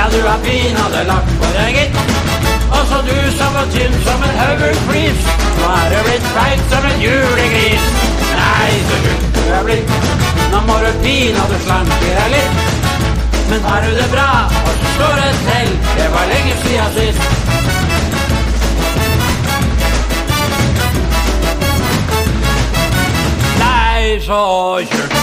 Ja, du har pinadø lagt på deg, gitt. Og så du som var tynn som en høvelflis, nå er du blitt feit som en julegris. Nei, så tjukk du er blitt, nå må du pinadø slanke deg litt. Men har du det bra, og så står det til, det var lenge siden sist. Nei, så tjukk